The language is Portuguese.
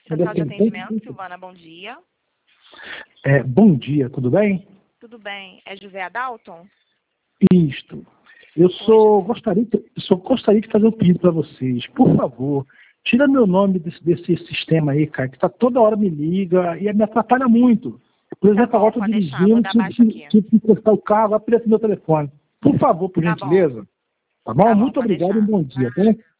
Central de Atendimento, Silvana, bom dia. Bom dia, tudo bem? Tudo bem. É José Adalton? Isto. Eu gostaria de fazer um pedido para vocês. Por favor, tira meu nome desse sistema aí, cara, que tá toda hora me liga e me atrapalha muito. Por exemplo, agora eu estou dirigindo, tive que encostar o carro, aparece meu telefone. Por favor, por gentileza. Tá bom? Muito obrigado e um bom dia, tá?